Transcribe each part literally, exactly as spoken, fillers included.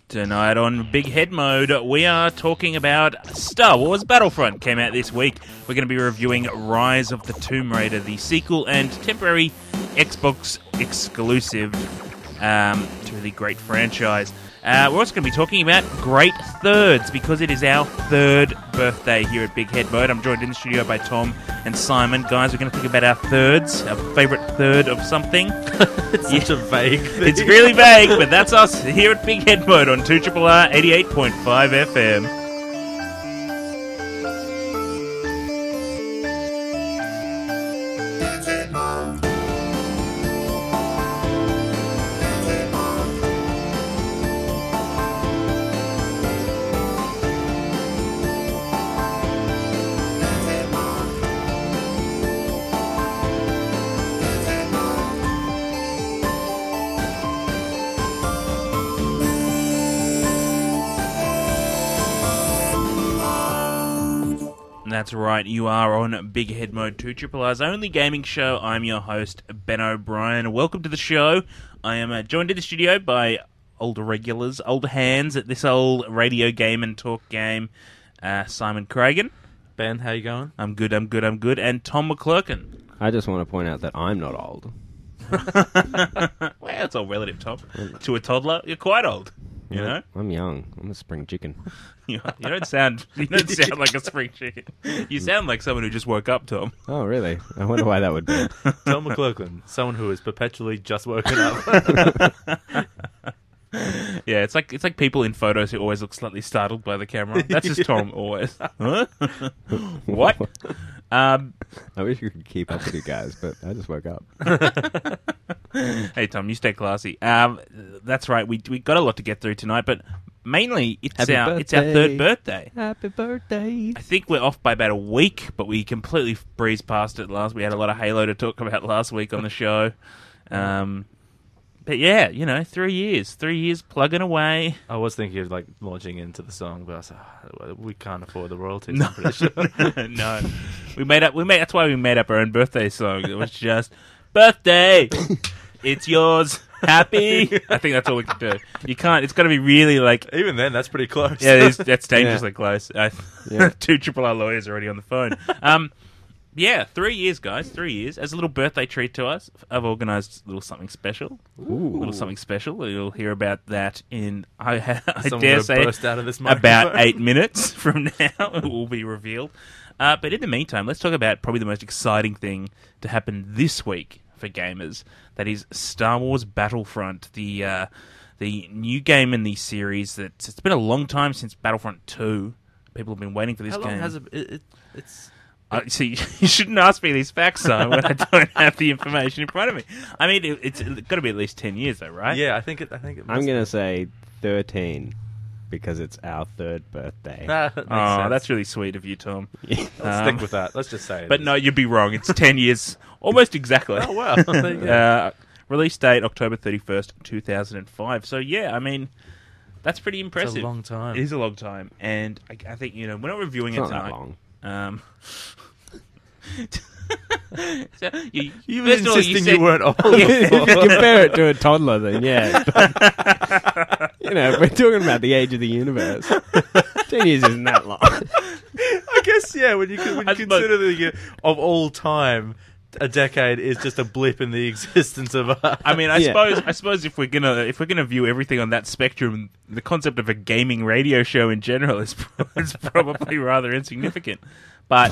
Tonight on Big Head Mode, we are talking about Star Wars Battlefront. Came out this week. We're going to be reviewing Rise of the Tomb Raider, the sequel and temporary Xbox exclusive um, to the great franchise. Uh, we're also going to be talking about Great Thirds, because it is our third birthday here at Big Head Mode. I'm joined in the studio by Tom and Simon. Guys, we're going to think about our thirds, our favourite third of something. It's yeah. such a vague thing. It's really vague, but that's us here at Big Head Mode on two R R R eighty-eight point five F M. That's right, you are on Big Head Mode, two R R R's only gaming show. I'm your host, Ben O'Brien. Welcome to the show. I am uh, joined in the studio by older regulars, older hands at this old radio game and talk game, uh, Simon Cragen. Ben, how you going? I'm good, I'm good, I'm good. And Tom McClurkin. I just want to point out that I'm not old. Well, it's all relative, Tom. To a toddler, you're quite old. You know, I'm young. I'm a spring chicken. You, you don't sound. You don't sound like a spring chicken. You sound like someone who just woke up, Tom. Oh, really? I wonder why that would be. Tom McClurkin, someone who is perpetually just woken up. Yeah, it's like it's like people in photos who always look slightly startled by the camera. That's just Tom always. Huh? What? Um, I wish you could keep up with you guys, but I just woke up. Hey, Tom, you stay classy. Um, that's right. We we got a lot to get through tonight, but mainly it's Happy our birthday. it's our third birthday. Happy birthday! I think we're off by about a week, but we completely breezed past it last. We had a lot of Halo to talk about last week on the show. Um, but yeah, you know, three years, three years plugging away. I was thinking of like launching into the song, but I was like, oh, we can't afford the royalties. No. I'm pretty sure. No, we made up. We made. That's why we made up our own birthday song. It was just birthday. It's yours. Happy. I think that's all we can do. You can't. It's got to be really like. Even then, that's pretty close. Yeah, it is, that's dangerously Yeah. close. Uh, Yeah. Two Triple R lawyers already on the phone. Um, yeah, three years, guys. Three years. As a little birthday treat to us, I've organised a little something special. Ooh. A little something special. You'll hear about that in, I, I Someone dare would've say, burst out of this about microphone. eight minutes from now. It will be revealed. Uh, but in the meantime, let's talk about probably the most exciting thing to happen this week for gamers. That is Star Wars Battlefront, the uh, the new game in the series. That it's been a long time since Battlefront two. People have been waiting for this How long game. has it? it, it it's. Uh, see, you shouldn't ask me these facts, Simon, when I don't have the information in front of me. I mean, it, it's got to be at least ten years, though, right? Yeah, I think it. I think it. Must I'm going to say thirteen, because it's our third birthday. Nah, that makes Oh, sense. that's really sweet of you, Tom. Let's Um, stick with that. Let's just say it. But is. no, you'd be wrong. It's ten years, almost exactly. Oh wow. There you go. Uh, release date October thirty-first, two thousand five. So yeah, I mean, that's pretty impressive. It's a long time. It is a long time, and I, I think you know we're not reviewing It's it not that tonight. long. Um, so you, You first were of all, insisting said- you weren't old. If you compare it to a toddler, then yeah. But, you know, if we're talking about the age of the universe, ten years isn't that long. I guess yeah. When you when you I suppose- consider the year of all time, a decade is just a blip in the existence of us. I mean, I Yeah. suppose I suppose if we're gonna if we're gonna view everything on that spectrum, the concept of a gaming radio show in general is, is probably rather insignificant. But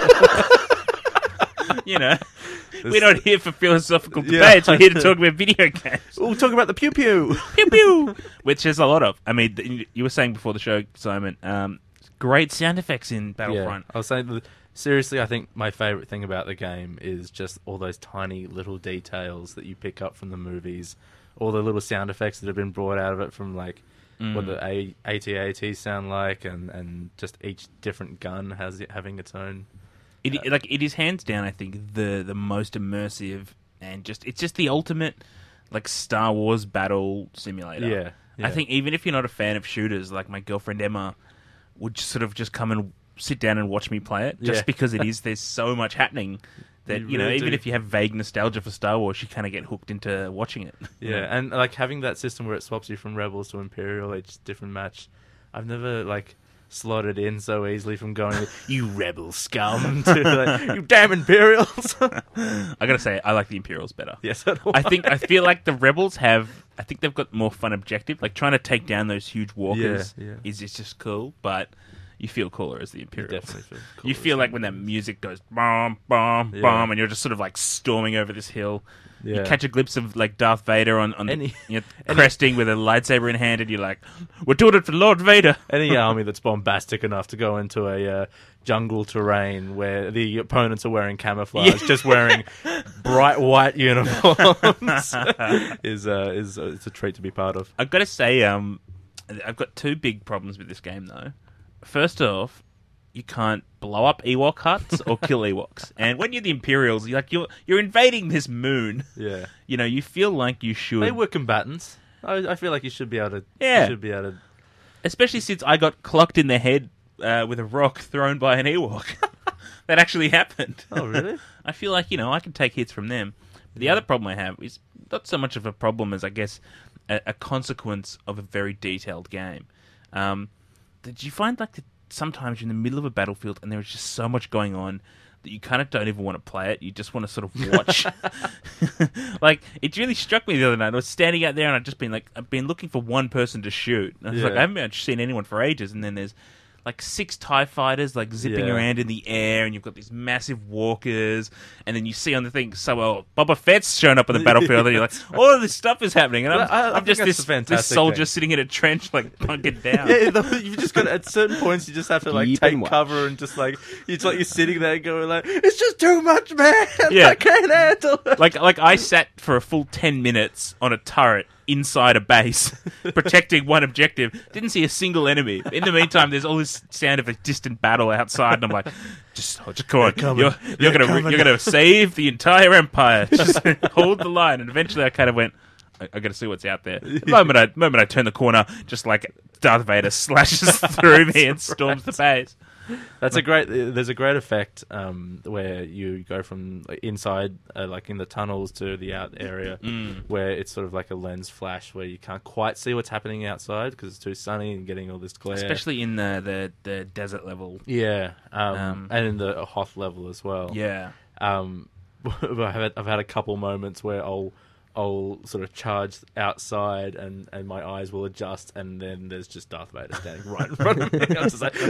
you know, we're not here for philosophical Yeah. debates. We're here to talk about video games. We'll talk about the pew pew. Pew pew, which there's a lot of. I mean, th- you were saying before the show, Simon, um, great sound effects in Battlefront. I was saying, that, seriously, I think my favourite thing about the game is just all those tiny little details that you pick up from the movies, all the little sound effects that have been brought out of it from, like, Mm. what the A- AT-ATs sound like, and, and just each different gun has it having its own... It, like it is hands down, I think the the most immersive and just it's just the ultimate like Star Wars battle simulator. Yeah, yeah. I think even if you're not a fan of shooters, like my girlfriend Emma would sort of just come and sit down and watch me play it, just Yeah. because it is there's so much happening that You you, know really even do. if you have vague nostalgia for Star Wars, you kind of get hooked into watching it. Yeah, and like having that system where it swaps you from Rebels to Imperial, each different match. I've never like slotted in so easily from going, you rebel scum, to like, you damn Imperials. I gotta say, I like the Imperials better. Yes, I, I think I feel like the Rebels have. I think they've got more fun objective. Like trying to take down those huge walkers Yeah, yeah. is is just cool, but you feel cooler as the You Imperials. definitely feel You cooler feel as like the when that Imperials. music goes bomb, bomb, Yeah. bomb, and you're just sort of like storming over this hill. Yeah. You catch a glimpse of like Darth Vader on, on Any- you know, any- cresting with a lightsaber in hand, and you're like, "We're doing it for Lord Vader." Any army that's bombastic enough to go into a uh, jungle terrain where the opponents are wearing camouflage, Yeah. just wearing bright white uniforms, is uh, is uh, it's a treat to be part of. I've got to say, um, I've got two big problems with this game though. First off, you can't blow up Ewok huts or kill Ewoks, and when you're the Imperials, you're like you're you're invading this moon. Yeah, You know, you feel like you should, they were combatants. I, I feel like you should be able to. Yeah. you should be able to. especially since I got clocked in the head uh, with a rock thrown by an Ewok. That actually happened. Oh, really? I feel like, you know, I can take hits from them. But the other problem I have is not so much of a problem as, I guess, a, a consequence of a very detailed game. Um, did you find, like, that sometimes you're in the middle of a battlefield and there's just so much going on that you kind of don't even want to play it. You just want to sort of watch. Like, it really struck me the other night. I was standing out there and I'd just been, like, I've been looking for one person to shoot. And I was like, Yeah. I haven't been- seen anyone for ages. And then there's like six TIE fighters like zipping Yeah. around in the air, and you've got these massive walkers, and then you see on the thing, so well, Boba Fett's shown up on the battlefield, and you're like, all of this stuff is happening, and I'm, But I- I I'm think just that's this, a fantastic this soldier thing. sitting in a trench, like, bunkered down. Yeah, the, you just got at certain points you just have to like Keep take and watch. cover and just like it's like you're sitting there going like it's just too much, man. Yeah. I can't handle it. Like, like I sat for a full ten minutes on a turret inside a base, protecting one objective. Didn't see a single enemy. In the meantime, there's all this sound of a distant battle outside, and I'm like, just, oh, just come on, coming. you're, you're They're gonna, coming. you're gonna save the entire empire. Just hold the line. And eventually, I kind of went, I, I got to see what's out there. The moment I, moment I turn the corner, just like Darth Vader slashes through me and storms the base. That's a great. There's a great effect um, where you go from like, inside, uh, like in the tunnels, to the out area, Mm. where it's sort of like a lens flash where you can't quite see what's happening outside because it's too sunny and getting all this glare. Especially in the, the, the desert level. yeah, um, Um, and in the Hoth level as well. Yeah. Um, I've had, I've had a couple moments where I'll I'll sort of charge outside and, and my eyes will adjust, and then there's just Darth Vader standing right in front of me. I'm just like,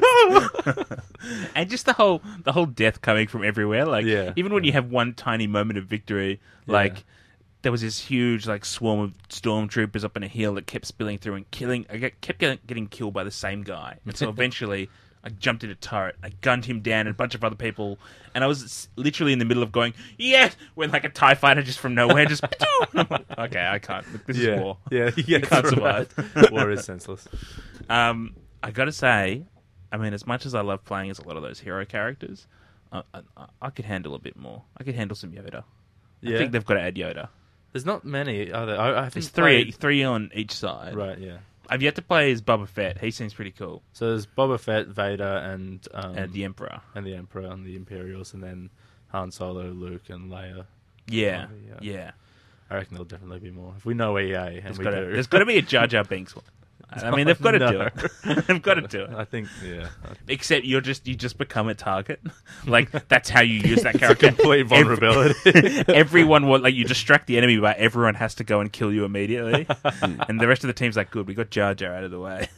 And just the whole the whole death coming from everywhere. Like Yeah. even when you have one tiny moment of victory, Yeah. like there was this huge like swarm of stormtroopers up in a hill that kept spilling through and killing. I get, kept getting, getting killed by the same guy, and so eventually I jumped in a turret, I gunned him down, and a bunch of other people, and I was s- literally in the middle of going, "Yeah!" when like a TIE fighter just from nowhere just. And I'm like, okay, I can't. This yeah, is war. yeah, yeah, can't that's survive. right. War is senseless. Um, I gotta say, I mean, as much as I love playing as a lot of those hero characters, I, I, I could handle a bit more. I could handle some Yoda. I Yeah. think they've got to add Yoda. There's not many, are there? I, I There's think three, played- three on each side. Right, yeah. I've yet to play as Boba Fett. He seems pretty cool, So there's Boba Fett, Vader, and um, and the Emperor. and the Emperor and the Imperials, and then Han Solo, Luke, and Leia. Yeah, Oh, yeah. yeah. I reckon there'll definitely be more. If we know E A, and There's we got to, do. there's got to be a Jar Jar Binks one. I mean, they've got to do No. it. They've got to do it. I think, yeah. Except you're just you just become a target. Like that's how you use that It's a character. complete vulnerability. Everyone will like you distract the enemy, but everyone has to go and kill you immediately. And the rest of the team's like, "Good, we got Jar Jar out of the way."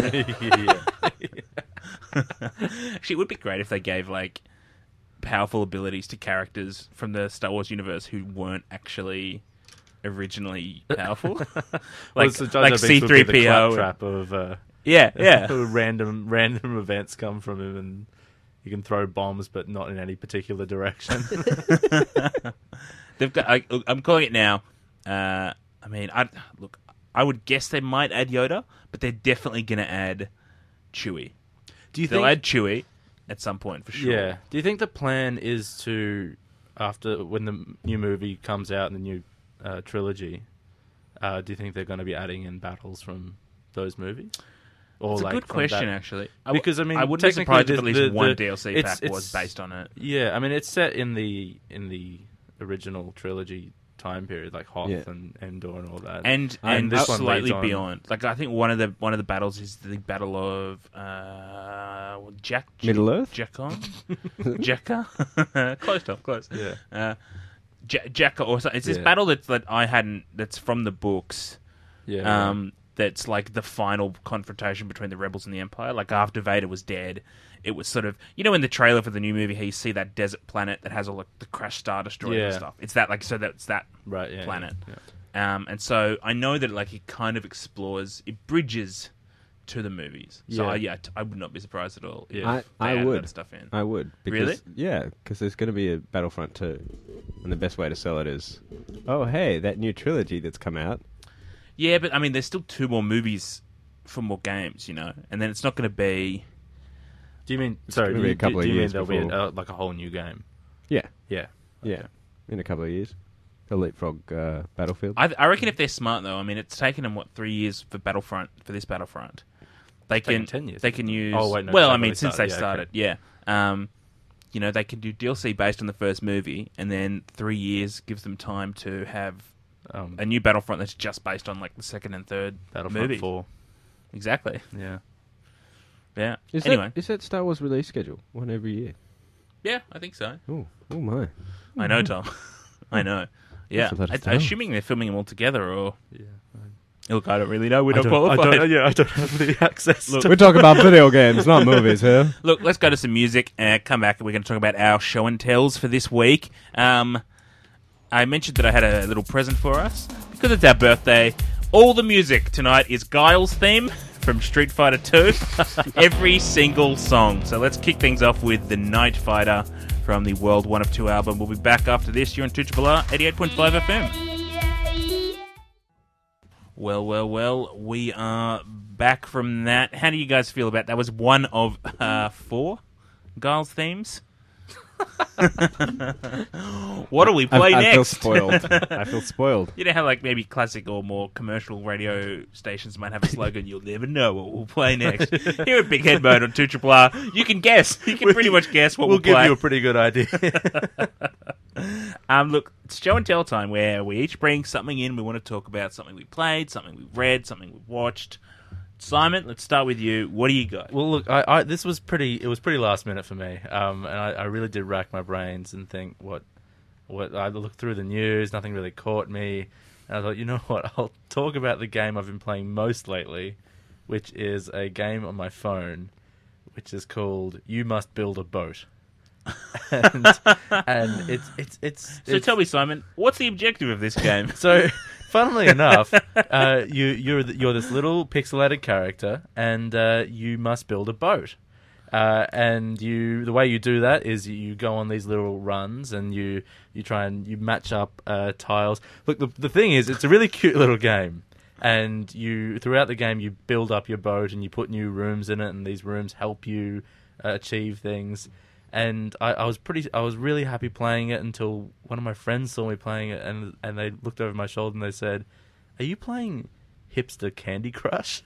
yeah. Actually, it would be great if they gave like powerful abilities to characters from the Star Wars universe who weren't actually originally powerful, Well, like so Jar Jar like Binks C would be three the P O. claptrap of uh, Yeah, yeah. random random events come from him, and you can throw bombs, but not in any particular direction. They've got. I, I'm calling it now. Uh, I mean, I look. I would guess they might add Yoda, but they're definitely going to add Chewie. Do you They'll think? add Chewie at some point for sure. Yeah. Do you think the plan is to, after when the new movie comes out in the new uh, trilogy, uh, do you think they're going to be adding in battles from those movies? Or It's like a good from question, that- actually. I w- Because I mean, I wouldn't be technically surprised if the- at least the- one the- D L C it's- pack was it's- based on it. Yeah, I mean, it's set in the in the original trilogy time period, like Hoth Yeah. and Endor and all that. And And and this one slightly leads on- beyond. Like I think one of the one of the battles is the battle of uh, Jack Middle Earth? Jackon, Jacka, close to close. yeah, Uh, J- Jacka or something. It's this Yeah. battle that that I hadn't. That's from the books. yeah, Um, that's like the final confrontation between the rebels and the Empire. Like after Vader was dead, it was sort of, you know, in the trailer for the new movie, you see that desert planet that has all like, the crashed Star Destroyer and Yeah. stuff. It's that like so that's that right, yeah, planet. yeah. Um, and so I know that like it kind of explores, it bridges to the movies. So Yeah. I, yeah, t- I would not be surprised at all. If Yeah. I, they I added would. that stuff in. I would. Because, Really? Yeah, because there's going to be a Battlefront two. And the best way to sell it is, oh, hey, that new trilogy that's come out. Yeah, but I mean, there's still two more movies for more games, you know, and then it's not going to be. Do you mean sorry? gonna Do be you, a couple do, of do you mean years there'll be before- a, uh, like a whole new game? Yeah, Yeah, yeah. In a couple of years. They'll leapfrog uh, Battlefield. I, I reckon if they're smart though, I mean, it's taken them what three years for Battlefront for this Battlefront. They taken can ten years, They isn't can it? use. Oh, wait, no, well, that I mean, really since started, they yeah, started, yeah. Um, you know, they can do D L C based on the first movie, and then three years gives them time to have um, a new Battlefront that's just based on like the second and third Battlefront movie. Four. Exactly. Yeah, Yeah. Is anyway, that, is that Star Wars release schedule? One every year. yeah, I think so. Oh, oh my. I know, Tom. I know. Yeah. That's a lot of I, stuff. assuming they're filming them all together, or yeah. look, I don't really know. We're I not don't, qualified. I don't, yeah, I don't have the access. Look, to We're talking about video games, not movies here. Look, let's go to some music and come back. We're going to talk about our show and tells for this week. Um, I mentioned that I had a little present for us because it's our birthday. All the music tonight is Guile's theme from Street Fighter two. Every single song. So let's kick things off with the Night Fighter from the World One of Two album. We'll be back after this. You're on Tuchibala, eighty-eight point five F M. Well, well, well, we are back from that. How do you guys feel about that? Was one of uh, four Guile's themes. What do we play I, I feel next? spoiled. I feel spoiled. You know how like maybe classic or more commercial radio stations might have a slogan, you'll never know what we'll play next. Here at Big Head Mode on two R R R, you can guess. You can pretty much guess what we'll we'll, give play. you a pretty good idea. Um, look, it's show and tell time where we each bring something in. We want to talk about something we played, something we read, something we watched. Simon, let's start with you. What do you got? Well, look, I, I this was pretty. It was pretty last minute for me, um, and I, I really did rack my brains and think what, what. I looked through the news. Nothing really caught me, and I thought, you know what? I'll talk about the game I've been playing most lately, which is a game on my phone, which is called "You Must Build a Boat." and, and it's it's it's. So it's, tell me, Simon, what's the objective of this game? So, funnily enough, uh, you you're th- you're this little pixelated character, and uh, you must build a boat. Uh, and you the way you do that is you go on these little runs, and you you try and you match up uh, tiles. Look, the the thing is, it's a really cute little game. And you throughout the game, you build up your boat, and you put new rooms in it, and these rooms help you uh, achieve things. And I, I was pretty, I was really happy playing it until one of my friends saw me playing it, and and they looked over my shoulder and they said, "Are you playing hipster Candy Crush?"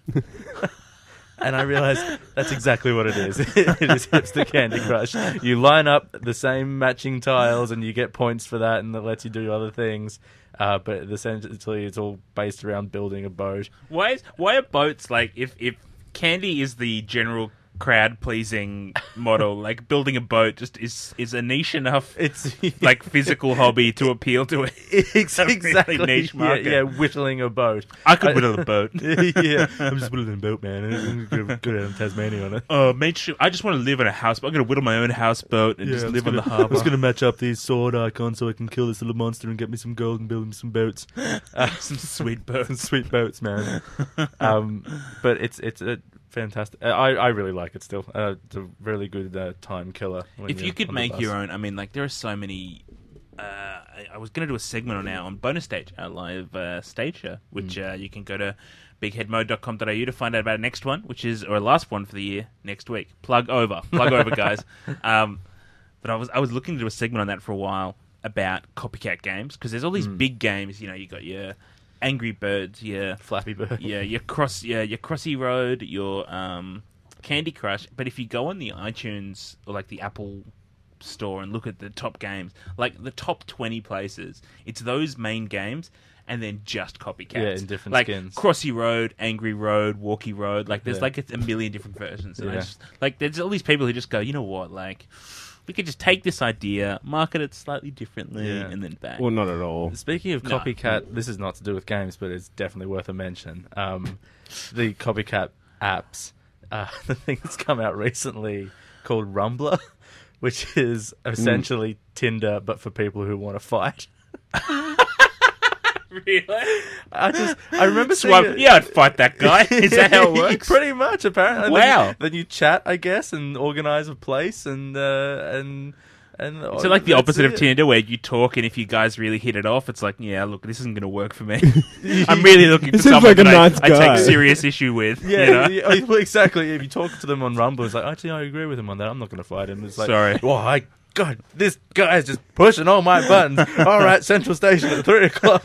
And I realized that's exactly what it is. It is hipster Candy Crush. You line up the same matching tiles, and you get points for that, and that lets you do other things. Uh, but essentially, it's all based around building a boat. Why is, why are boats like if if candy is the general crowd pleasing model, like building a boat just is is a niche enough It's like physical hobby to appeal to it. It's a really exactly niche yeah, market. yeah, whittling a boat. I could whittle a boat. Yeah, I'm just whittling a boat, man. I'm gonna go down to Tasmania on it. Uh, mate, sure, I just want to live in a house, but I'm going to whittle my own houseboat and just I'm live just on the gonna- harbour. I'm just gonna match up these sword icons so I can kill this little monster and get me some gold and build me some boats. Uh, Some sweet some boats. sweet boats, man. Um, but it's it's a fantastic. I I really like it still. Uh, it's a really good uh, time killer. when If you're you could on the make bus. your own, I mean, like there are so many. Uh, I, I was going to do a segment on our on bonus stage, our live uh, stage show, which Mm. uh, you can go to big head mode dot com dot a u to find out about the next one, which is or last one for the year next week. Plug over, plug over, guys. Um, but I was I was looking to do a segment on that for a while about copycat games because there's all these Mm. big games. You know, you got your Angry Birds, yeah. Flappy Bird. Yeah, your cross, yeah, your Crossy Road, your um, Candy Crush. But if you go on the iTunes or like the Apple Store and look at the top games, like the top twenty places, it's those main games and then just copycats. Yeah, in different like skins. Crossy Road, Angry Road, Walkie Road. Like there's Yeah. like a million different versions. And I Yeah. just, like there's all these people who just go, you know what, like we could just take this idea, market it slightly differently, Yeah. and then bang. Well, not at all. Speaking of No. copycat, this is not to do with games, but it's definitely worth a mention. Um, the copycat apps, uh, the thing that's come out recently called Rumbler, which is essentially Tinder, but for people who want to fight. Really? I just, I remember seeing Swipe, it- yeah, I'd fight that guy. Is that how it works? Pretty much, apparently. And Wow. Then you, then you chat, I guess, and organize a place, and uh, and and. So like the that's opposite of it. Tinder, where you talk, and if you guys really hit it off, it's like, yeah, look, this isn't going to work for me. I'm really looking for He seems someone like a that I, nice I guy. take serious issue with. Yeah, you know? yeah, well, exactly. If you talk to them on Rumble, it's like, actually, I agree with him on that. I'm not going to fight him. It's like, Sorry. Well, I, God, this guy's just pushing all my buttons. All right, Central Station at three o'clock.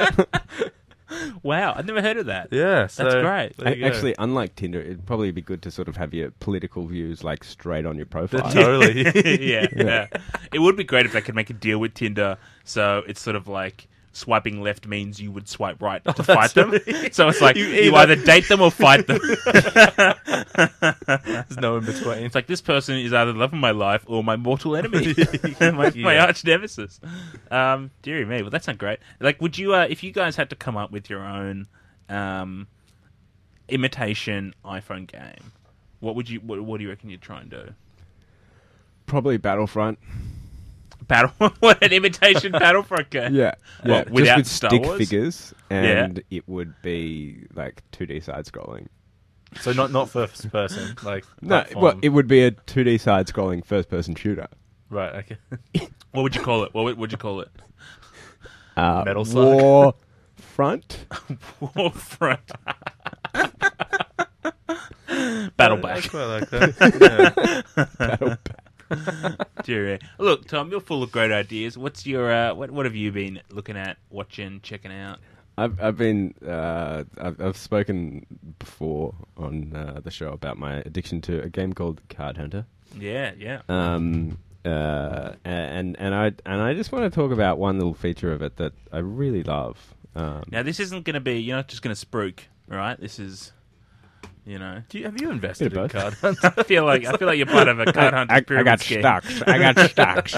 Wow, I've never heard of that. Yeah, so, That's great. there you A- go. Actually, unlike Tinder, it'd probably be good to sort of have your political views like straight on your profile. totally. yeah, yeah. It would be great if they could make a deal with Tinder, so it's sort of like swiping left means you would swipe right to fight them. right. So it's like You you, either- either date them or fight them. There's no in between. It's like this person is either the love of my life or my mortal enemy, my, my Yeah. arch nemesis. Um, dearie me, well that's not great. Like, would you, uh, if you guys had to come up with your own um, imitation iPhone game, what would you, what, what do you reckon you'd try and do? Probably Battlefront. Battle, what an imitation Battlefront game? Yeah, yeah. What, without Just with Star stick Wars? figures, and it would be like two D side scrolling. So not not first person, like No, platform. well, it would be a two D side scrolling first person shooter. right, okay. What would you call it? What would would you call it? Uh, Metal Slug. War Front. Warfront. Battle I back. quite like that. Yeah. Battle Dear, look, Tom, you're full of great ideas. What's your uh, what? What have you been looking at, watching, checking out? I've I've been uh, I've, I've spoken before on uh, the show about my addiction to a game called Card Hunter. Yeah, yeah. Um, uh, and and I and I just want to talk about one little feature of it that I really love. Um, Now, this isn't going to be. You're not just going to spruik, right? This is, you know. Do you, have you invested Bit in of Card both. Hunt? I feel like I feel like you're part of a card hunter I, I pyramid got scheme. stocks. I got stocks.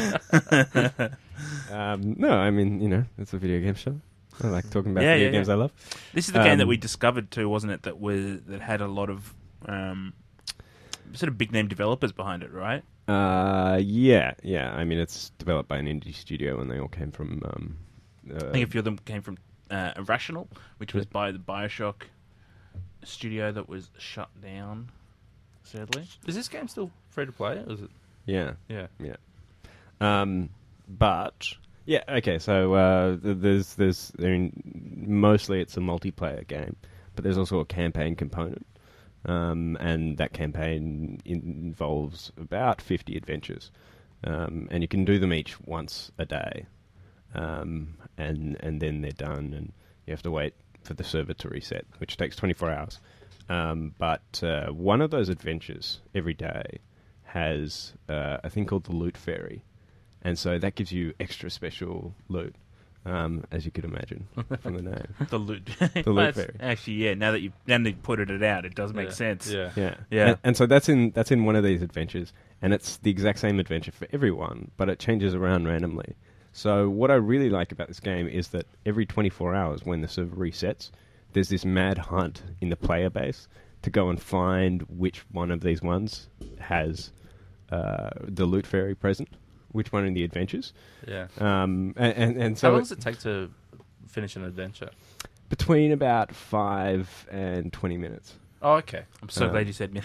um, no, I mean, you know, it's a video game show. I like talking about Yeah, video yeah, games yeah. I love. This is the game that Um, we discovered too, wasn't it? That was that had a lot of um, sort of big name developers behind it, right? Uh, yeah, yeah. I mean, it's developed by an indie studio, and they all came from. Um, uh, I think a few of them came from uh, Irrational, which was by the Bioshock studio that was shut down, sadly. Is this game still free to play? Or is it? yeah, Yeah. yeah. Um, but yeah, okay. So uh, th- there's there's I mean, mostly it's a multiplayer game, but there's also a campaign component. Um, and that campaign involves about fifty adventures, um, and you can do them each once a day, um, and and then they're done, and you have to wait for the server to reset, which takes twenty-four hours. Um, but uh, one of those adventures every day has uh, a thing called the Loot Fairy, and so that gives you extra special loot. Um, as you could imagine from the name. The loot, The Well, loot that's- fairy. Actually, yeah. Now that you now that you put it out, it does make Yeah. sense. Yeah. Yeah, Yeah. And, and so that's in that's in one of these adventures, and it's the exact same adventure for everyone, but it changes around randomly. So what I really like about this game is that every twenty-four hours, when the server resets, there's this mad hunt in the player base to go and find which one of these ones has uh, the loot fairy present, which one in the adventures. Yeah. Um, and, and, and so How long it- does it take to finish an adventure? between about five and twenty minutes, Oh, okay. I'm so Um, glad you said me.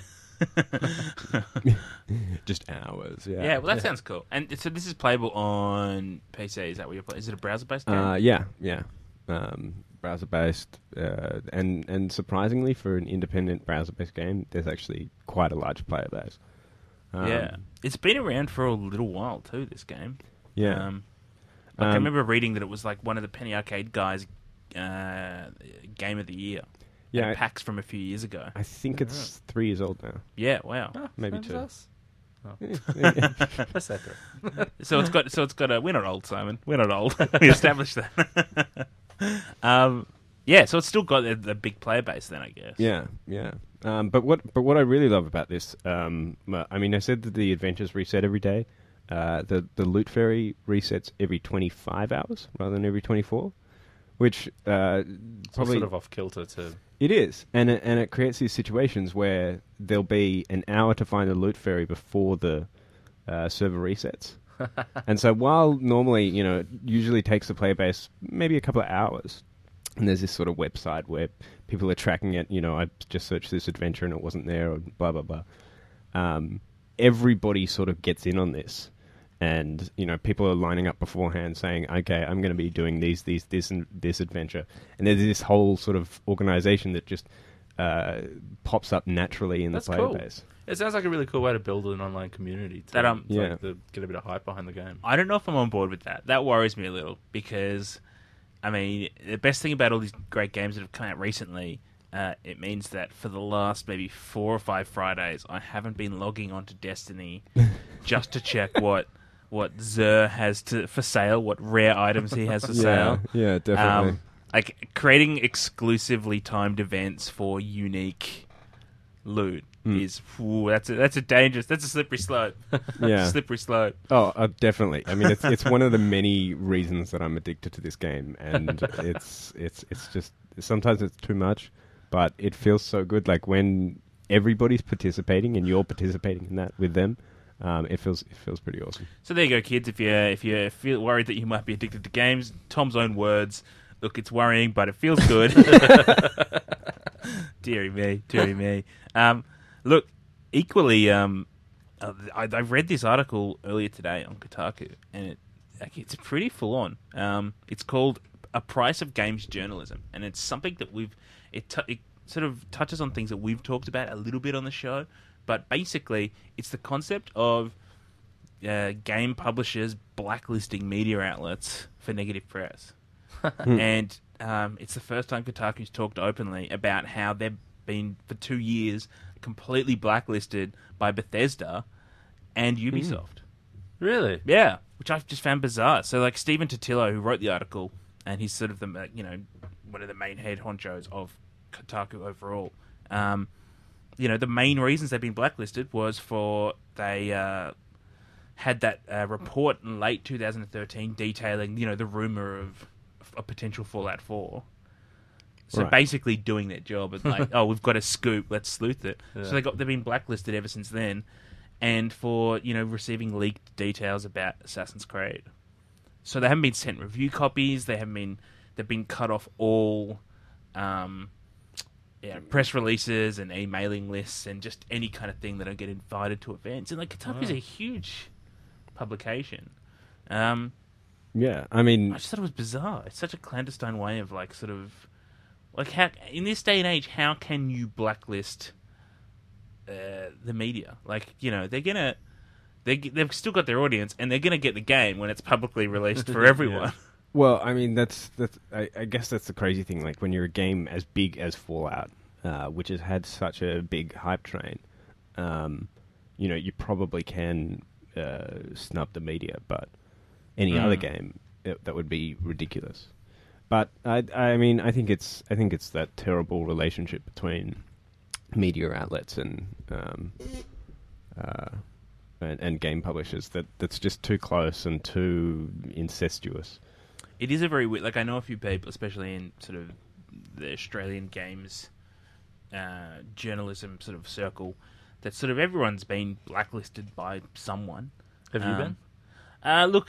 just hours. Yeah. Yeah, well, that Yeah. sounds cool. And so this is playable on P C. Is that what you're playing? Is it a browser-based game? Uh, yeah, yeah. Um, browser-based, uh, and and surprisingly for an independent browser-based game, there's actually quite a large player base. Um, yeah, it's been around for a little while too. This game. yeah. Um, like I Um, remember reading that it was like one of the Penny Arcade guys uh, game of the year. Yeah, And I- PAX from a few years ago. I think it's three years old now. Yeah, wow. Oh, Maybe same as two. us. Oh. Yeah. Let's say three. So it's got so it's got a we're not old, Simon. We're not old. We established that. um, yeah, so it's still got the, the big player base then, I guess. Yeah, yeah. Um, but what but what I really love about this, um, well, I mean, I said that the adventures reset every day. Uh, the the loot fairy resets every twenty-five hours rather than every twenty-four, which uh, So probably sort of off kilter too. it is, and it, and it creates these situations where there'll be an hour to find the loot fairy before the uh, server resets. And so while normally, you know, it usually takes the player base maybe a couple of hours, and there's this sort of website where people are tracking it, you know, I just searched this adventure and it wasn't there, or blah, blah, blah. Um, everybody sort of gets in on this. And, you know, people are lining up beforehand saying, okay, I'm going to be doing these, these, this, and this adventure. And there's this whole sort of organization that just uh, pops up naturally in That's the player cool. base. It sounds like a really cool way to build an online community. Too. That, um, It's Yeah. like to get a bit of hype behind the game. I don't know if I'm on board with that. That worries me a little because, I mean, the best thing about all these great games that have come out recently, uh, it means that for the last maybe four or five Fridays, I haven't been logging onto Destiny just to check what what Zer has to for sale, what rare items he has for sale. Yeah, definitely. Um, like creating exclusively timed events for unique loot Mm. is ooh, that's a, that's a dangerous, that's a slippery slope. Yeah. slippery slope. Oh, uh, definitely. I mean, it's it's one of the many reasons that I'm addicted to this game, and it's it's it's just sometimes it's too much, but it feels so good. Like when everybody's participating and you're participating in that with them, um, it feels it feels pretty awesome. So there you go, kids. If you if you feel worried that you might be addicted to games, Tom's own words. Look, it's worrying, but it feels good. Deary me, deary me. Um, look, equally, um, uh, I, I read this article earlier today on Kotaku, and it like, it's pretty full on. Um, it's called "A Price of Games Journalism," and it's something that we've it, t- it sort of touches on things that we've talked about a little bit on the show, but basically, it's the concept of uh, game publishers blacklisting media outlets for negative press. And um, it's the first time Kotaku's talked openly about how they've been, for two years, completely blacklisted by Bethesda and Ubisoft. Really? Yeah, which I've just found bizarre. So, like, Stephen Totillo, who wrote the article, and he's sort of the, you know, one of the main head honchos of Kotaku overall, um, you know, the main reasons they've been blacklisted was for they uh, had that uh, report in late two thousand thirteen detailing, you know, the rumor of a potential Fallout four. So Right. basically doing their job and like, oh, we've got a scoop, let's sleuth it. Yeah. So they got they've been blacklisted ever since then, and for you know receiving leaked details about Assassin's Creed. So they haven't been sent review copies. They haven't been they've been cut off all, um, yeah, press releases and emailing lists and just any kind of thing that don't get invited to events. And like Kotaku's Wow. a huge publication. Um, Yeah, I mean, I just thought it was bizarre. It's such a clandestine way of like sort of like how in this day and age, how can you blacklist uh, the media? Like you know they're gonna they they've still got their audience and they're gonna get the game when it's publicly released for everyone. well, I mean, that's that's. I, I guess that's the crazy thing. Like when you're a game as big as Fallout, uh, which has had such a big hype train, um, you know, you probably can uh, snub the media, but any Mm. other game it, that would be ridiculous. But I, I mean, I think it's I think it's that terrible relationship between media outlets and um, uh, and, and game publishers that that's just too close and too incestuous. It is a very weird. Like I know a few people, especially in sort of the Australian games uh, journalism sort of circle, that sort of everyone's been blacklisted by someone. Have you Um, been? Uh, look,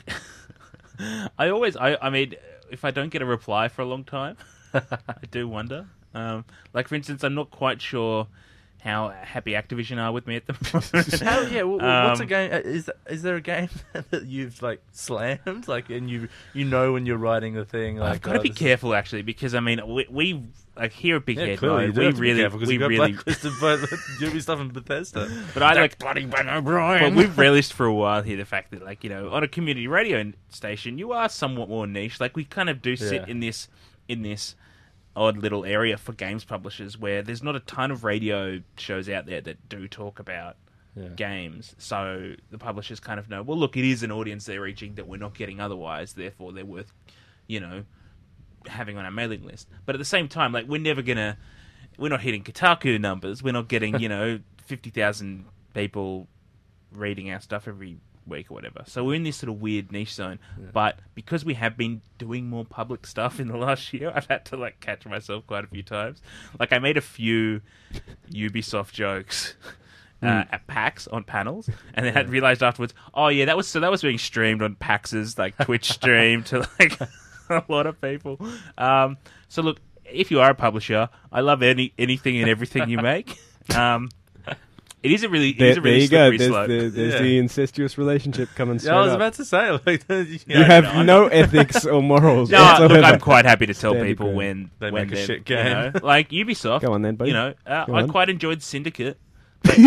I always, I, I mean, if I don't get a reply for a long time, I do wonder. Um, like, for instance, I'm not quite sure how happy Activision are with me at the moment. How, yeah, w- w- what's a Um, game? uh, Is is there a game that you've like slammed, like, and you you know when you're writing the thing? Like, I've got to oh, be this- careful, actually, because, I mean, we, we like, here at Big Yeah, Head clearly you Mode, do we have to be really, careful 'cause we you got really, blacklisted by the Ubisoft and Bethesda. but I like, bloody Ben well, O'Brien. we've relished for a while here the fact that, like, you know, on a community radio station, you are somewhat more niche. Like, we kind of do sit Yeah. in this in this odd little area for games publishers where there's not a ton of radio shows out there that do talk about Yeah. games. So the publishers kind of know, well, look, it is an audience they're reaching that we're not getting otherwise. Therefore, they're worth, you know, having on our mailing list. But at the same time, like, we're never going to, we're not hitting Kotaku numbers. We're not getting, you know, fifty thousand people reading our stuff every week or whatever. So we're in this sort of weird niche zone. Yeah. But because we have been doing more public stuff in the last year, I've had to, like, catch myself quite a few times. Like, I made a few Ubisoft jokes uh, Mm. at PAX on panels, and then had realized afterwards, oh yeah, that was so that was being streamed on PAX's like Twitch stream to like a lot of people. Um, so look, if you are a publisher, I love any anything and everything you make. Um, it is a really, it There, is a really there slippery you go. There's, slope. the, there's Yeah. the incestuous relationship coming straight Yeah, I was up. about to say, like, you yeah, have no, I'm no ethics or morals No, whatsoever. look, I'm quite happy to tell Standard people ground. when They when make a they're, shit you game. know, like Ubisoft. Go on then, buddy. You know, uh, Go I on. quite enjoyed Syndicate, but,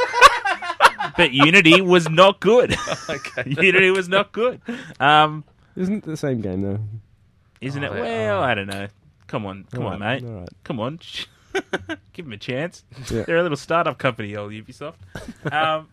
but Unity was not good. Okay. Unity was not good. Um, Isn't it the same game though? isn't Oh, it? they Well, are. I don't know. Come on, come All on, right, mate. all right. Come on. Give them a chance. Yeah. They're a little startup company, old Ubisoft. Um,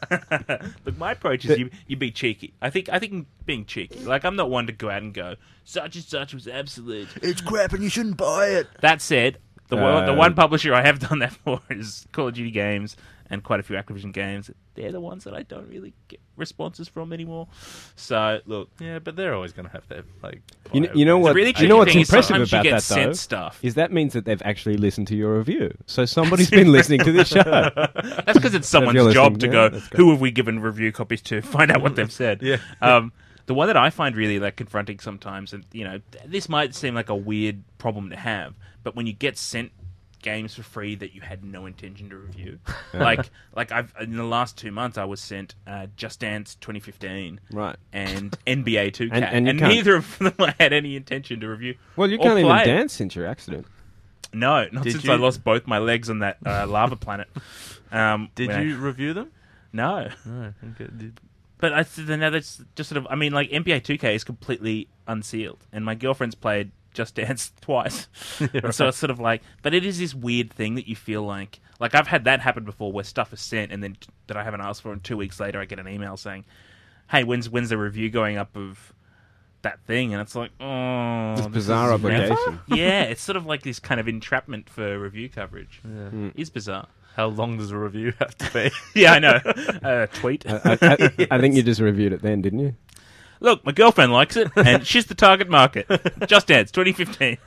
look, my approach is The- you you be cheeky. I think I think being cheeky. Like, I'm not one to go out and go, such and such was absolute. It's crap and you shouldn't buy it. That said, the one, the Uh, one publisher I have done that for is Call of Duty games and quite a few Activision games. They're the ones that I don't really get responses from anymore. So, look, Yeah, but they're always going to have their, like... You kn- you know the what- really you tricky know what's thing is impressive sometimes about you get that, sent though? stuff. Is that means that they've actually listened to your review. So somebody's been listening to this show. That's because it's someone's you're job listening, to yeah, go, that's great. who have we given review copies to? Find out what they've said. Yeah. Um, the one that I find really like confronting sometimes, and you know, th- this might seem like a weird problem to have, but when you get sent games for free that you had no intention to review, like like I've in the last two months I was sent uh, Just Dance twenty fifteen Right. and N B A two K, And- and, and you can't- neither of them I had any intention to review. Well, you or can't even play. dance since your accident. No, not Did since you- I lost both my legs on that uh, lava planet. Um, Did when I- you review them? No. No. Okay. Did... But I then now that's just sort of. I mean, like N B A two K is completely unsealed, and my girlfriend's played Just Dance twice, and so it's sort of like. But it is this weird thing that you feel like, like I've had that happen before, where stuff is sent and then t- that I haven't asked for, and two weeks later I get an email saying, "Hey, when's when's the review going up of that thing?" And it's like, oh, This this bizarre is never- obligation. Yeah, it's sort of like this kind of entrapment for review coverage. Yeah. It's bizarre. How long does a review have to be? Yeah, I know. Uh, tweet. I, I, I, I think you just reviewed it then, didn't you? Look, my girlfriend likes it, and she's the target market. Just Dance, twenty fifteen.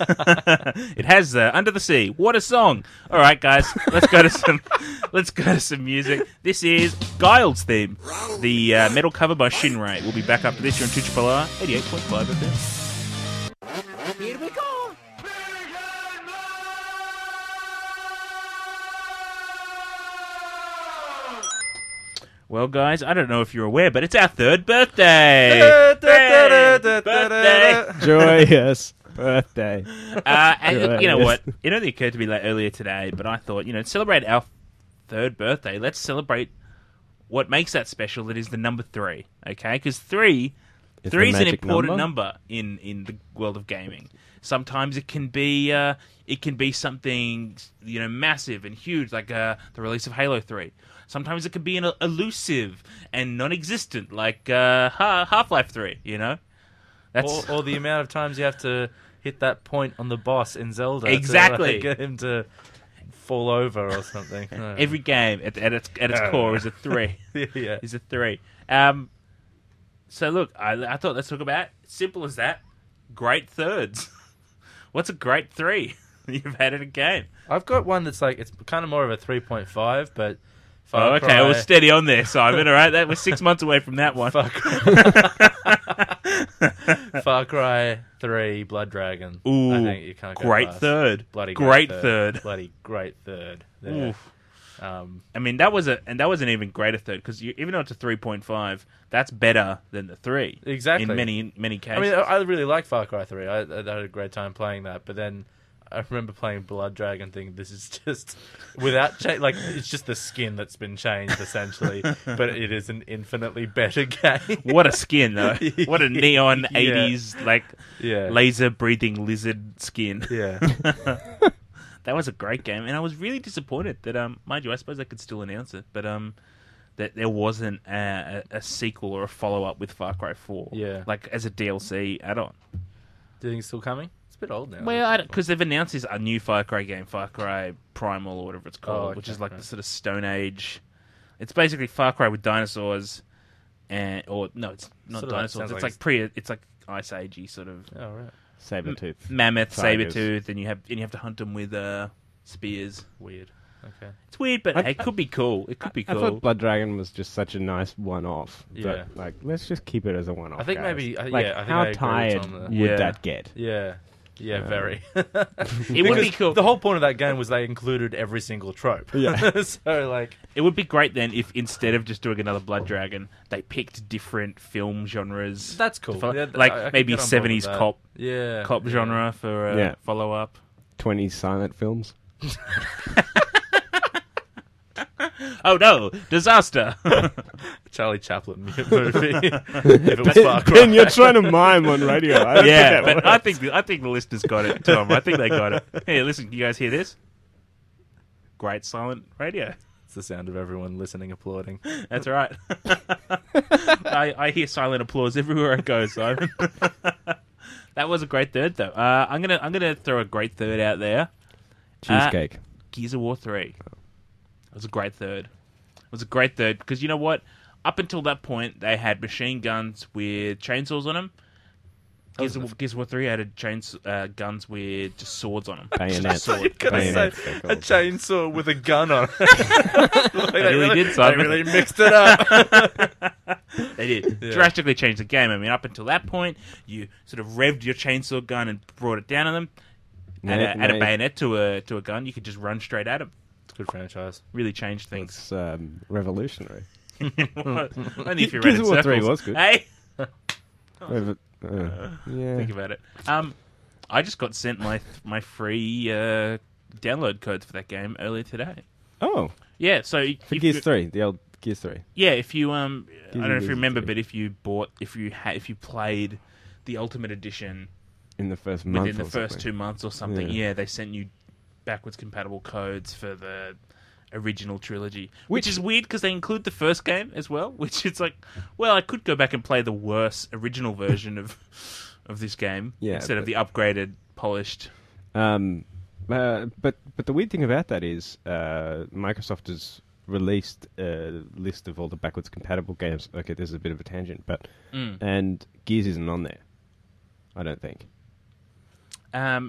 It has uh, Under the Sea. What a song! All right, guys, let's go to some. Let's go to some music. This is Guile's theme, the uh, metal cover by Shinrei. We'll be back after this. You're on Tucci Polar, eighty-eight point five F M. Here we go. Well, guys, I don't know if you're aware, but it's our third birthday. Hey, birthday. Joyous birthday. Uh, and Good. you know what? It only occurred to me like earlier today, but I thought, you know, to celebrate our third birthday, let's celebrate what makes that special. That is the number three, okay? Because three, It's three the is an magic important number? number in in the world of gaming. Sometimes it can be uh, it can be something, you know, massive and huge, like uh, the release of Halo three. Sometimes it can be an elusive and non-existent, like uh, Ha- Half-Life three. You know, that's or, or the amount of times you have to hit that point on the boss in Zelda Exactly. to like, get him to fall over or something. No. every game at, at its at its Uh. core is a three. yeah. Is a three. Um, so look, I, I thought let's talk about simple as that. Great thirds. What's a great three you've had in a game? I've got one that's like it's kind of more of a three point five, but Oh, Far okay, Cry, well, steady on there, Simon. All right, that we're six months away from that one. Far Cry, Far Cry three, Blood Dragon. Ooh, I think you can't go great past. third. Bloody great great third. Bloody great third. There. Oof. Um, I mean, that was a and that was an even greater third because even though it's a three point five, that's better than the three. Exactly. In many many I cases. mean, I I really like Far Cry three. I, I had a great time playing that, but then I remember playing Blood Dragon, thinking this is just without cha- like it's just the skin that's been changed essentially, but it is an infinitely better game. What a skin, though! What a neon Yeah. eighties like Yeah, laser breathing lizard skin. yeah, That was a great game, and I was really disappointed that um, mind you, I suppose I could still announce it, but um, that there wasn't a, a, a sequel or a follow up with Far Cry Four. Yeah. like as a D L C add-on. Do you think it's still coming? It's a bit old now. Well, because they've announced this a new Far Cry game, Far Cry Primal or whatever it's called, Oh, okay, which is like right. the sort of Stone Age. It's basically Far Cry with dinosaurs, and or no, it's not Sort of like- dinosaurs. sounds It's like like pre. It's like Ice Agey sort of oh right, Sabretooth. mammoth, Tigers. saber-tooth, and you have and you have to hunt them with uh, spears. weird. Okay, It's weird, but I- hey, it could be cool. It could be I cool. thought Blood Dragon was just such a nice one-off. Yeah. But, like, let's just keep it as a one-off. I think guys. maybe- uh, like, yeah, I think how I agree with tired Tom there. would Yeah. that get? yeah, yeah, Uh, very. It would be Because cool. The whole point of that game was they included every single trope. Yeah. So like, It would be great then if instead of just doing another Blood Dragon, they picked different film genres. that's cool. to follow- Yeah, like I- I could maybe get on board with seventies that. cop Yeah, cop yeah. genre for a Yeah. follow up. twenty silent films. Oh no, disaster! Charlie Chaplin movie. If it was Far Cry. Ben, you're trying to mime on radio. I don't yeah, think that but I think the, I think the listeners got it, Tom. I think they got it. Hey, listen, you guys hear this? Great silent radio. It's the sound of everyone listening, applauding. That's right. I, I hear silent applause everywhere I go, Simon. That was a great third, though. Uh, I'm gonna I'm gonna throw a great third out there. Cheesecake. Gears of War three. It was a great third. It was a great third because you know what? Up until that point, they had machine guns with chainsaws on them. Gears of, Gears of War three had chains, uh, guns with just swords on them. Bayonets. Sword. Gonna say Bayonets, they're a called. chainsaw with a gun on it. Like, they, really did, They Simon. really mixed it up. They did. Yeah. Drastically changed the game. I mean, up until that point, you sort of revved your chainsaw gun and brought it down on them. Add a, No, add no. a bayonet to a to a gun, you could just run straight at them. It's a good franchise. Really changed things. It's um, revolutionary. Only if you Gears ran in of War three circles. was good. Hey, Revo- uh, yeah. think about it. Um, I just got sent my my free uh, download codes for that game earlier today. Oh, Yeah, so for if Gears you- three, the old Gears three. Yeah, if you um, I don't know if Gears you remember, three. but if you bought, if you had, if you played the Ultimate Edition In the first month within the or first something. two months or something, Yeah. yeah, they sent you backwards compatible codes for the original trilogy, which, Which- is weird because they include the first game as well. Which it's like, well, I could go back and play the worse original version of of this game Yeah, instead of but- the upgraded, polished. Um, uh, but but the weird thing about that is uh, Microsoft has released a list of all the backwards compatible games. Okay, this is a bit of a tangent, but Mm. and Gears isn't on there. I don't think. Um,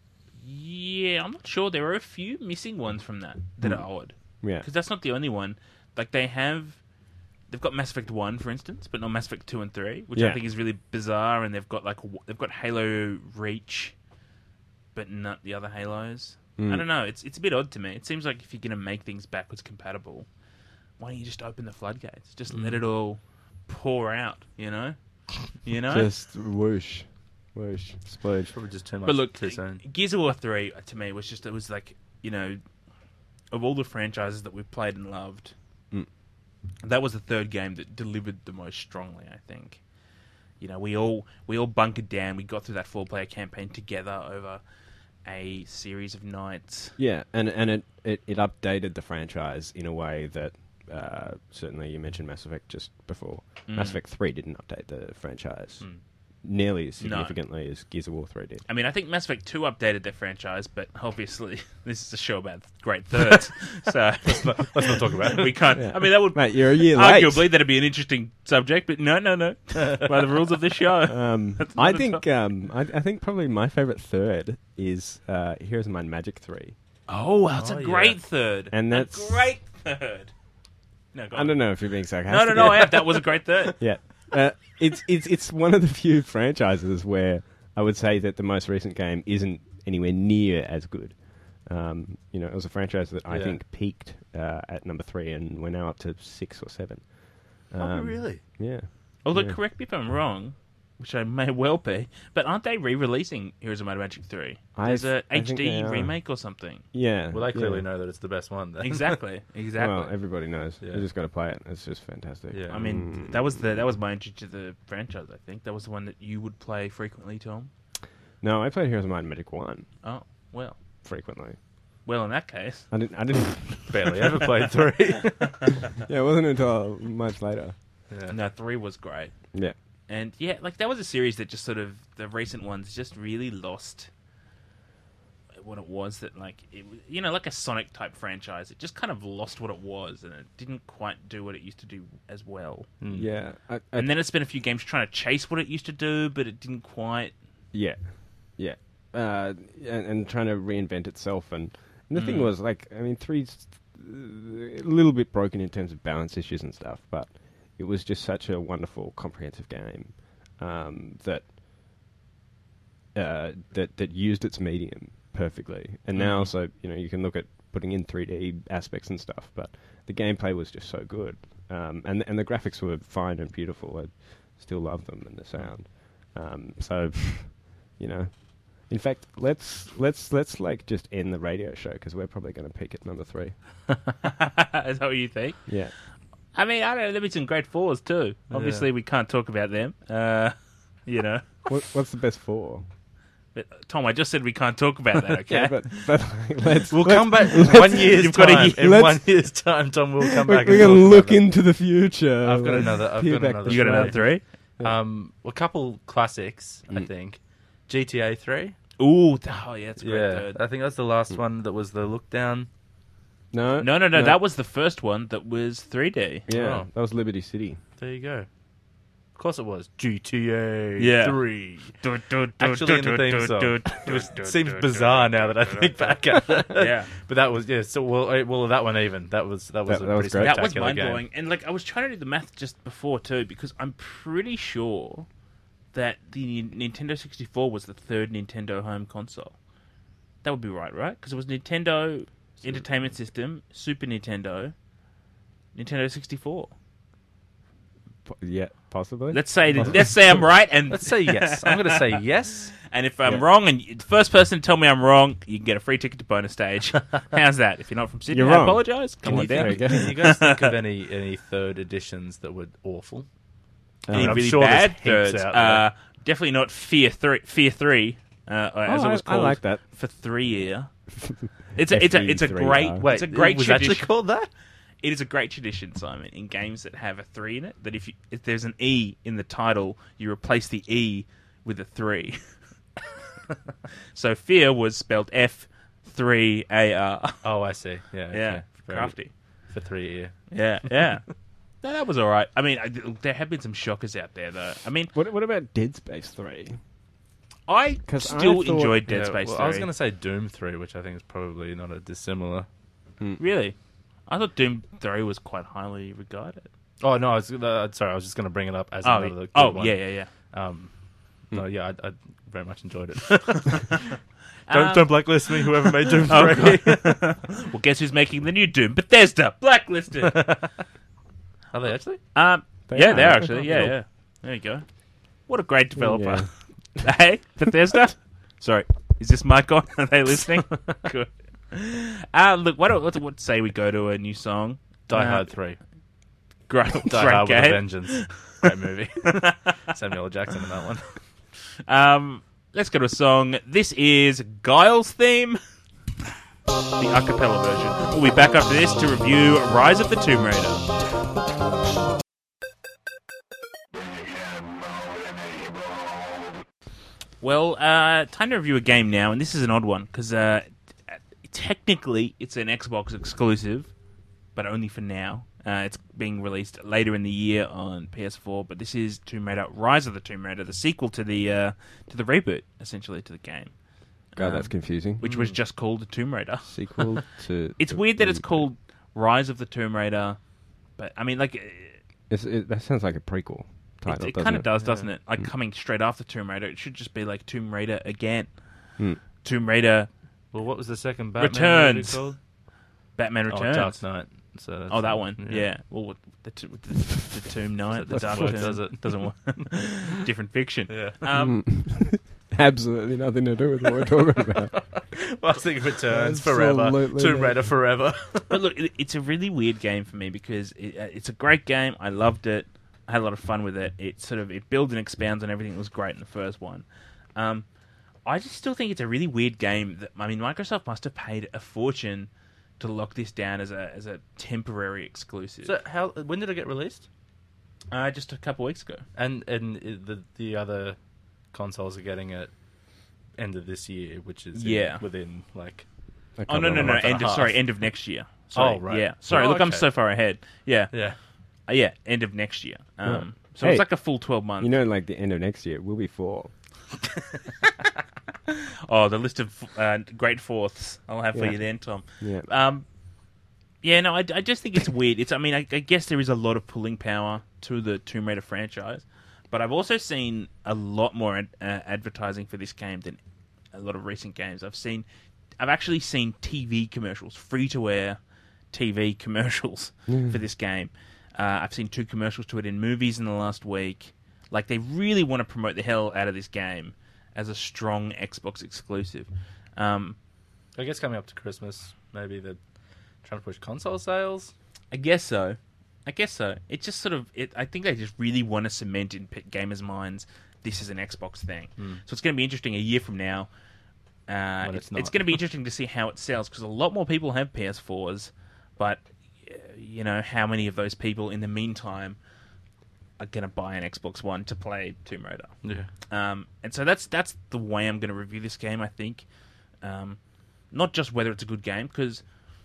yeah, I'm not sure. There are a few missing ones from that that Hmm. are odd. Yeah. Because that's not the only one. Like, they have... They've got Mass Effect one, for instance, but not Mass Effect two and three, which I Yeah. think is really bizarre, and they've got, like... w- They've got Halo Reach, but not the other Halos. I Mm. don't know. It's it's a bit odd to me. It seems like if you're going to make things backwards compatible, why don't you just open the floodgates? Just let it all pour out, you know? You know? Just whoosh, whoosh, splurge. Probably just too much But look, too soon. Gears of War three to me was just it was like, you know, of all the franchises that we've played and loved, Mm. that was the third game that delivered the most strongly. I think, you know, we all we all bunkered down. We got through that four player campaign together over a series of nights. Yeah, and and it, it, it updated the franchise in a way that uh, certainly you mentioned Mass Effect just before. Mm. Mass Effect three didn't update the franchise Mm. nearly as No. significantly as Gears of War three did. I mean, I think Mass Effect two updated their franchise, but obviously this is a show about great thirds, so Let's not talk about it. we can't. Yeah. I mean, that would Mate, you're a year late. arguably that'd be an interesting subject, but no, no, no. By the rules of this show. Um, That's I not a think um, I, I think probably my favorite third is uh, Heroes of Might and Magic three. Oh, that's Oh, a yeah. great third. And A that's- great third. No, go I on. don't know if you're being No, sarcastic. no, no. I have, that was a great third. Yeah, uh, it's it's it's one of the few franchises where I would say that the most recent game isn't anywhere near as good. Um, you know, it was a franchise that I Yeah. think peaked uh, at number three, and we're now up to six or seven. Oh, Um, really? Yeah. Although, Yeah. correct me if I'm wrong. which I may well be. But aren't they re-releasing Heroes of Might and Magic three? I There's a I think H D they are. remake or something. Yeah. Well, they clearly yeah. know that it's the best one. Then. Exactly, exactly. Well, everybody knows. Yeah. You just got to play it. It's just fantastic. Yeah. I mean, Mm. that was the that was my entry to the franchise. I think that was the one that you would play frequently, Tom. No, I played Heroes of Might and Magic one Oh well, frequently. well in that case, I didn't. I didn't. Barely ever played three. yeah, it wasn't until much later. yeah. no, three was great. Yeah. And yeah, like that was a series that just sort of the recent ones just really lost what it was that like it was, you know, like a Sonic type franchise. It just kind of lost what it was, and it didn't quite do what it used to do as well. Mm. Yeah. I, I, And then it spent a few games trying to chase what it used to do, but it didn't quite. yeah. Yeah. Uh, and, and trying to reinvent itself, and, and the thing Mm. was like, I mean, three's a little bit broken in terms of balance issues and stuff, but it was just such a wonderful, comprehensive game um, that uh, that that used its medium perfectly. And now, Mhm. so you know, you can look at putting in three D aspects and stuff, but the gameplay was just so good, um, and and the graphics were fine and beautiful. I still love them and the sound. Um, so, you know, in fact, let's let's let's like just end the radio show because we're probably going to peak at number three. Is that what you think? Yeah. I mean, I don't know. There'll be some great fours too. Obviously, we can't talk about them. Uh, you know, What, what's the best four? but Tom, I just said we can't talk about that. Okay. Yeah, but, but let's. We'll let's- come back in one year's You've got a time. year- In let's- one year's time, Tom will come We're, back. we're and going to talk look about them. into the future. I've got Let's another- I've peel got back another the you got another curtain. three? Um, a couple classics, I Mm. think. G T A three. Ooh, th- oh yeah, it's a great Yeah, third. I think that's the last one that was the look down. No, No, no, no, That was the first one that was three D. Yeah, Oh. that was Liberty City. There you go. Of course it was G T A Yeah. three. Actually, in the theme song. It was, seems bizarre now that I think back at it. Yeah. But that was yeah. So well, eh, well that one even that was that was That- a that was pretty great. That was spectacular mind game. blowing. And like I was trying to do the math just before too, because I'm pretty sure that the Nintendo sixty-four was the third Nintendo home console. That would be right, right? Because it was Nintendo Entertainment System, Super Nintendo, Nintendo sixty-four. Po- yeah, possibly. Let's say let's say I'm right, and Let's say yes. I'm going to say yes. And if I'm Yeah. wrong, and you- the first person to tell me I'm wrong, you can get a free ticket to bonus stage. How's that? If you're not from Sydney, You're I wrong. apologise. Come Can on you, down. think, can you guys think of any any third editions that were awful? Any I'm really sure there's bad heaps thirds? out Uh, definitely not Fear Three. Fear Three, uh, or as Oh, it was I- I called like that. for three year. It's a it's a it's a F E three great R. Wait, it's a great it was tradition. actually called that? It is a great tradition, Simon, in games that have a three in it. That if you, if there's an E in the title, you replace the E with a three. So Fear was spelled F three A R. Oh, I see. Yeah, Yeah, okay. Very crafty. good. For three year. Yeah, yeah. No, that was all right. I mean, I, there have been some shockers out there, though. I mean, What What about Dead Space three? I 'Cause I still thought- enjoyed Dead Yeah, Space well, three. I was going to say Doom three, which I think is probably not a dissimilar. Really? I thought Doom three was quite highly regarded. Oh no, I was uh, sorry. I was just going to bring it up as Oh, another good oh one. yeah, yeah, yeah. Um, no, yeah, I, I very much enjoyed it. Um, don't don't blacklist me, whoever made Doom Oh, three. Well, guess who's making the new Doom? Bethesda, blacklisted. Are they actually? um, They yeah, are. they are actually. Yeah, Cool. yeah. There you go. What a great developer. Yeah. Hey, Bethesda. Sorry, is this mic on? Are they listening? Good. Uh, look, what, what, what say we go to a new song? Die Uh, Hard three. Great, Die great Hard with a game. Vengeance. Great movie. Samuel L. Jackson in that one. Um, let's go to a song. This is Guile's theme, the a cappella version. We'll be back after this to review Rise of the Tomb Raider. Well, uh, time to review a game now, and this is an odd one because uh, technically it's an Xbox exclusive, but only for now. Uh, it's being released later in the year on P S four, but this is Tomb Raider: Rise of the Tomb Raider, the sequel to the uh, to the reboot, essentially to the game, God, that's Um, confusing. which was just called Tomb Raider. Sequel to. It's the weird that it's reboot. called Rise of the Tomb Raider, but I mean, like, uh, It's, it, that sounds like a prequel title. it, it doesn't kind of it? does, doesn't it? Mm. Like coming straight after Tomb Raider, it should just be like Tomb Raider again. Hmm. Tomb Raider, Well, what was the second Batman Returns. movie called? Batman Oh, Returns. Dark Knight. So that's- Oh, that one. Yeah. Well, with the, t- with the, the Tomb Knight, the Doesn't Dark work, Tomb, does it? doesn't work. Different fiction. Yeah. Um, Absolutely nothing to do with what we're talking about. Well, I was thinking Returns forever, Absolutely Tomb not. Raider forever. but look, it, it's a really weird game for me because it, uh, it's a great game. I loved it. I had a lot of fun with it. It sort of it builds and expands on everything that was great in the first one. Um, I just still think it's a really weird game. That, I mean, Microsoft must have paid a fortune to lock this down as a as a temporary exclusive. So how? When did it get released? uh, just a couple weeks ago. And and i- the the other consoles are getting it end of this year, which is in- Yeah. within like. A Oh no couple no of no! month and End a of half. sorry, end of next year. Sorry, Oh, right. Yeah, sorry. Oh, look, I'm okay. so far ahead. Yeah, Yeah. Uh, yeah. End of next year. Um, so Hey, it's like a full twelve months. You know, like the end of next year, we'll be four. Oh, the list of uh, great fourths I'll have for Yeah. you then, Tom. Yeah. Um, yeah, no, I, I just think it's weird. It's, I mean, I, I guess there is a lot of pulling power to the Tomb Raider franchise, but I've also seen a lot more ad, uh, advertising for this game than a lot of recent games. I've seen, I've actually seen T V commercials, free to air T V commercials for this game. Uh, I've seen two commercials to it in movies in the last week. Like, they really want to promote the hell out of this game as a strong Xbox exclusive. Um, I guess coming up to Christmas, maybe they're trying to push console sales. I guess so. I guess so. It just sort of. It, I think they just really want to cement in p- gamers' minds this is an Xbox thing. So it's going to be interesting a year from now. Uh, When it's it's not. it's going to be interesting to see how it sells because a lot more people have P S fours, but uh, you know how many of those people in the meantime are going to buy an Xbox One to play Tomb Raider. Yeah. Um, and so that's that's the way I'm going to review this game. I think, um, not just whether it's a good game, because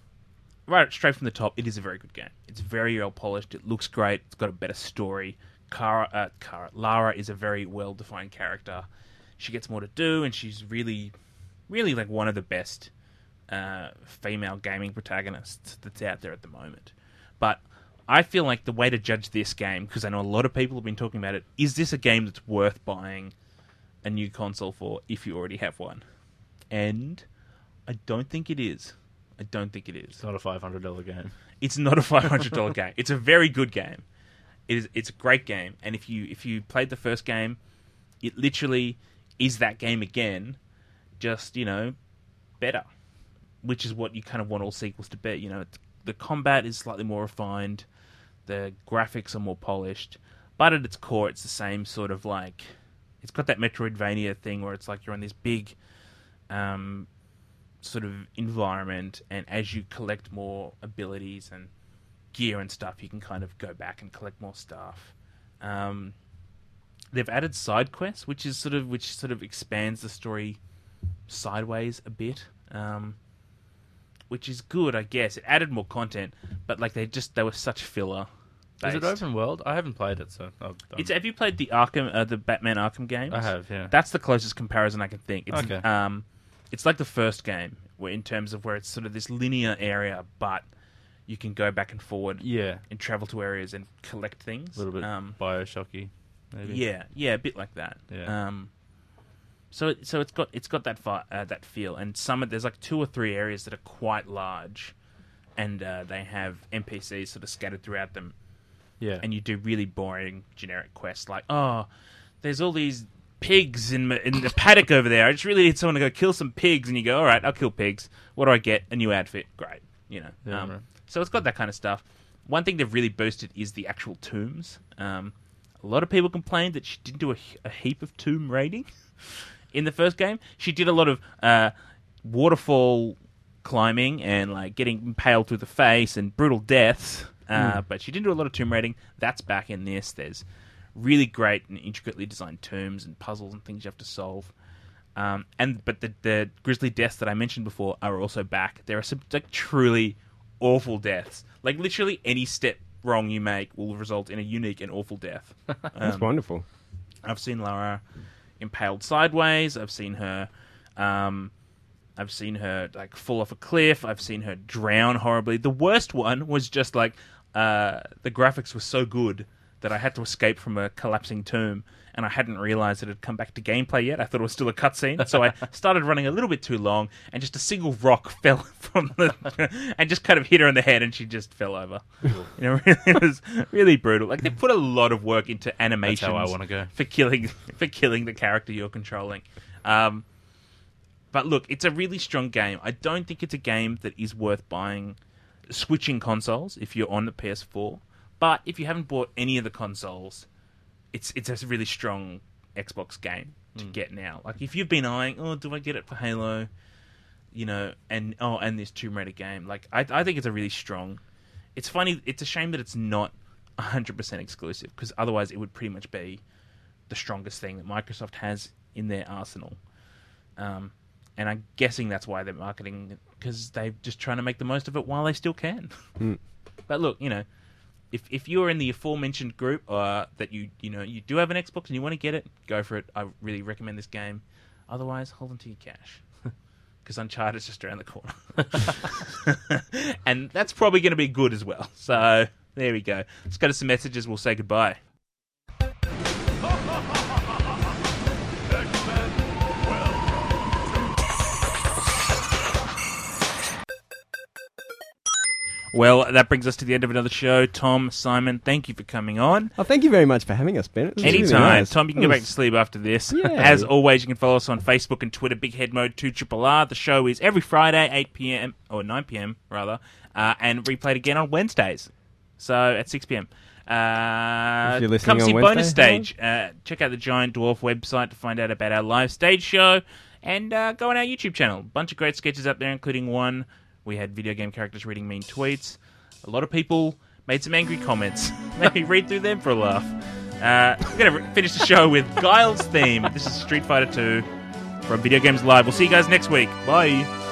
right straight from the top, it is a very good game. It's very well polished. It looks great. It's got a better story. Kara, uh, Kara, Lara is a very well defined character. She gets more to do, and she's really, really like one of the best uh, female gaming protagonists that's out there at the moment. But I feel like the way to judge this game, because I know a lot of people have been talking about it, is this a game that's worth buying a new console for if you already have one? And I don't think it is. I don't think it is. It's not a five hundred dollar game. It's not a five hundred dollars game. It's a very good game. It is. It's a great game. And if you if you played the first game, it literally is that game again, just, you know, better. Which is what you kind of want all sequels to be. You know, it's, the combat is slightly more refined. The graphics are more polished. But at its core, it's the same sort of like... It's got that Metroidvania thing where it's like you're on this big... Um, sort of environment, and as you collect more abilities and gear and stuff, you can kind of go back and collect more stuff. Um, they've added side quests, which is sort of which sort of expands the story sideways a bit, um, which is good, I guess. It added more content, but like they just they were such filler. Is it based. open world? I haven't played it, so I've done. It's have you played the Arkham, uh, the Batman Arkham games? I have, yeah. That's the closest comparison I can think. It's, Okay. Um, it's like the first game, where in terms of where it's sort of this linear area, but you can go back and forward yeah, and travel to areas and collect things. a little bit Um, Bioshocky, maybe. yeah, yeah, a bit like that. Yeah. Um, so it, so it's got it's got that fi- uh, that feel, and some of, there's like two or three areas that are quite large, and uh, they have N P Cs sort of scattered throughout them. yeah. And you do really boring generic quests like, oh, there's all these pigs in my, in the paddock over there. I just really need someone to go kill some pigs. And you go, all right, I'll kill pigs. What do I get? A new outfit. Great. You know. Yeah, um, right. So it's got that kind of stuff. One thing they've really boosted is the actual tombs. Um, a lot of people complained that she didn't do a, a heap of tomb raiding in the first game. She did a lot of uh, waterfall climbing and like getting impaled through the face and brutal deaths. Uh, But she didn't do a lot of tomb raiding. That's back in this. There's really great and intricately designed tombs and puzzles and things you have to solve. Um, and but the, the grisly deaths that I mentioned before are also back. There are some like truly awful deaths. Like literally any step wrong you make will result in a unique and awful death. That's Um, wonderful. I've seen Lara impaled sideways. I've seen her. Um, I've seen her like fall off a cliff. I've seen her drown horribly. The worst one was just like uh, the graphics were so good that I had to escape from a collapsing tomb, and I hadn't realised it had come back to gameplay yet. I thought it was still a cutscene, so I started running a little bit too long, and just a single rock fell from the... and just kind of hit her in the head, and she just fell over. You know, it was really brutal. Like, they put a lot of work into animations. That's how I want to go. For killing, for killing the character you're controlling. Um, but look, it's a really strong game. I don't think it's a game that is worth buying, switching consoles if you're on the P S four. But if you haven't bought any of the consoles, it's it's a really strong Xbox game to mm. get now. Like, if you've been eyeing, oh, do I get it for Halo? You know, and oh, and this Tomb Raider game. Like, I I think it's a really strong. It's funny. It's a shame that it's not one hundred percent exclusive, because otherwise it would pretty much be the strongest thing that Microsoft has in their arsenal. Um, and I'm guessing that's why they're marketing, because they're just trying to make the most of it while they still can. Mm. But look, you know. If if you're in the aforementioned group, uh, that you you know you do have an Xbox and you want to get it, go for it. I really recommend this game. Otherwise, hold on to your cash, because Uncharted is just around the corner, and that's probably going to be good as well. So there we go. Let's go to some messages. We'll say goodbye. Well, that brings us to the end of another show. Tom, Simon, thank you for coming on. Oh, thank you very much for having us, Ben. It was Anytime. really nice. Tom, you can It go was- back to sleep after this. Yeah. As always, you can follow us on Facebook and Twitter, Big Head Mode two R R. The show is every Friday, eight p.m, or nine p.m, rather, uh, and replayed again on Wednesdays, so at six p.m. Uh, If you're listening come on see Wednesday, Bonus Stage. Uh, check out the Giant Dwarf website to find out about our live stage show, and uh, go on our YouTube channel. Bunch of great sketches up there, including one we had video game characters reading mean tweets. A lot of people made some angry comments. Maybe read through them for a laugh. Uh, we're going to finish the show with Guile's theme. This is Street Fighter two from Video Games Live. We'll see you guys next week. Bye.